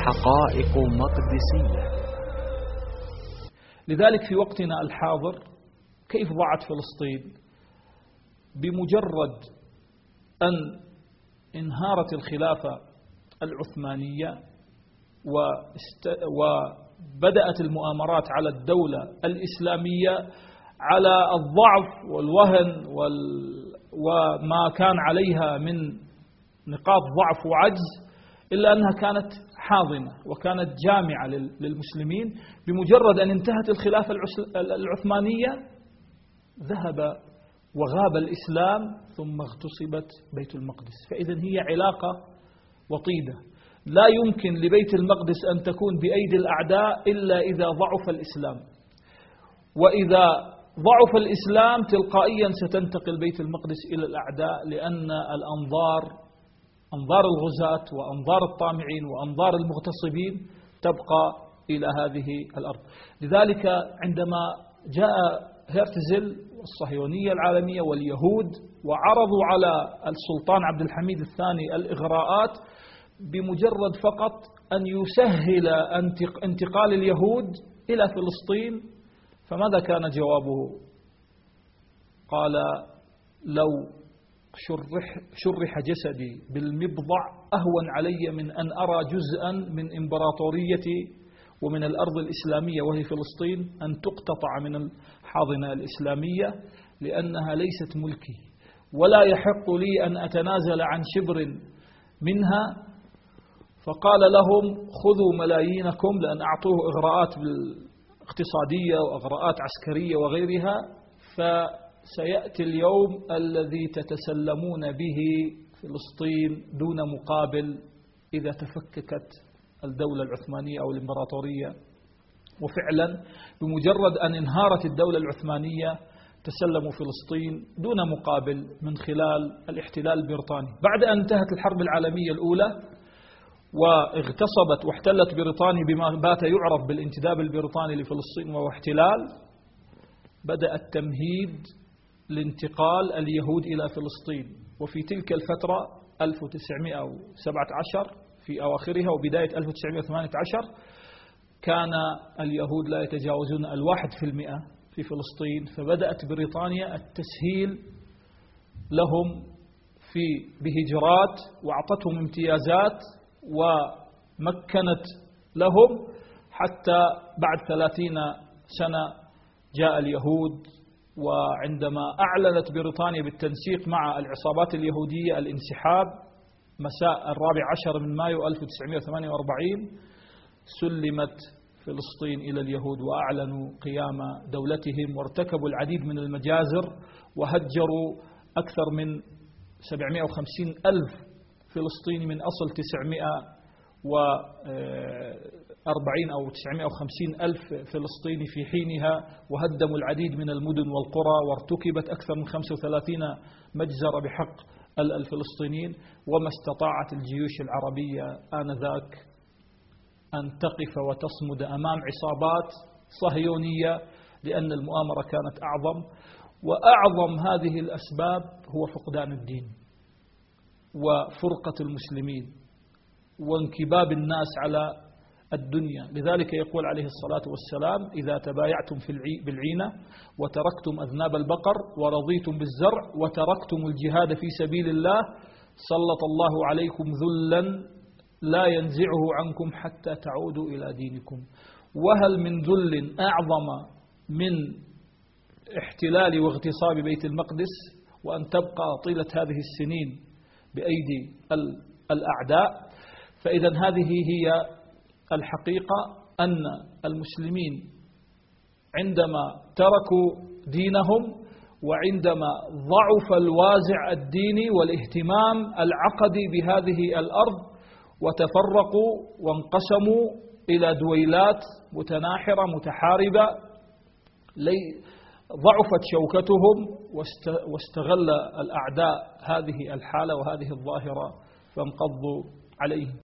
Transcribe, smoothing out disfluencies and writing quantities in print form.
حقائق مقدسية. لذلك في وقتنا الحاضر كيف ضاعت فلسطين؟ بمجرد أن انهارت الخلافة العثمانية وبدأت المؤامرات على الدولة الإسلامية على الضعف والوهن وما كان عليها من نقاط ضعف وعجز، إلا أنها كانت حاضنة وكانت جامعة للمسلمين. بمجرد أن انتهت الخلافة العثمانية ذهب وغاب الإسلام ثم اغتصبت بيت المقدس. فإذا هي علاقة وطيدة، لا يمكن لبيت المقدس أن تكون بأيدي الأعداء إلا إذا ضعف الإسلام، وإذا ضعف الإسلام تلقائيا ستنتقل بيت المقدس إلى الأعداء، لأن أنظار الغزاة وأنظار الطامعين وأنظار المغتصبين تبقى إلى هذه الأرض. لذلك عندما جاء هرتزل والصهيونية العالمية واليهود وعرضوا على السلطان عبد الحميد الثاني الإغراءات بمجرد فقط أن يسهل انتقال اليهود إلى فلسطين، فماذا كان جوابه؟ قال: لو شرح جسدي بالمبضع أهون علي من أن أرى جزءا من إمبراطوريتي ومن الأرض الإسلامية وهي فلسطين أن تقتطع من الحاضنة الإسلامية، لأنها ليست ملكي ولا يحق لي أن أتنازل عن شبر منها. فقال لهم: خذوا ملايينكم، لأن أعطوه إغراءات اقتصادية وإغراءات عسكرية وغيرها، فسيأتي اليوم الذي تتسلمون به فلسطين دون مقابل إذا تفككت الدولة العثمانية أو الإمبراطورية. وفعلا بمجرد أن انهارت الدولة العثمانية تسلموا فلسطين دون مقابل من خلال الاحتلال البريطاني. بعد أن انتهت الحرب العالمية الأولى واغتصبت واحتلت بريطانيا بما بات يعرف بالانتداب البريطاني لفلسطين وهو احتلال، بدأ التمهيد لانتقال اليهود إلى فلسطين. وفي تلك الفترة 1917 في أواخرها وبداية 1918 كان اليهود لا يتجاوزون 1% في فلسطين، فبدأت بريطانيا التسهيل لهم بهجرات وأعطتهم امتيازات ومكنت لهم، حتى بعد 30 سنة جاء اليهود. وعندما أعلنت بريطانيا بالتنسيق مع العصابات اليهودية الانسحاب مساء 14 من مايو 1948 سلمت فلسطين إلى اليهود وأعلنوا قيام دولتهم، وارتكبوا العديد من المجازر وهجروا أكثر من 750 ألف فلسطيني من أصل 940 أو 950 ألف فلسطيني في حينها، وهدموا العديد من المدن والقرى، وارتكبت أكثر من 35 مجزرة بحق الفلسطينيين. وما استطاعت الجيوش العربية آنذاك أن تقف وتصمد أمام عصابات صهيونية، لأن المؤامرة كانت أعظم. وأعظم هذه الأسباب هو فقدان الدين وفرقة المسلمين وانكباب الناس على الدنيا. لذلك يقول عليه الصلاة والسلام: إذا تبايعتم بالعينة وتركتم أذناب البقر ورضيتم بالزرع وتركتم الجهاد في سبيل الله سلط الله عليكم ذلا لا ينزعه عنكم حتى تعودوا إلى دينكم. وهل من ذل أعظم من احتلال واغتصاب بيت المقدس وأن تبقى طيلة هذه السنين بأيدي الأعداء؟ فإذا هذه هي الحقيقة، أن المسلمين عندما تركوا دينهم وعندما ضعف الوازع الديني والاهتمام العقدي بهذه الأرض وتفرقوا وانقسموا إلى دويلات متناحرة متحاربة، ضعفت شوكتهم واستغل الأعداء هذه الحالة وهذه الظاهرة فانقضوا عليهم.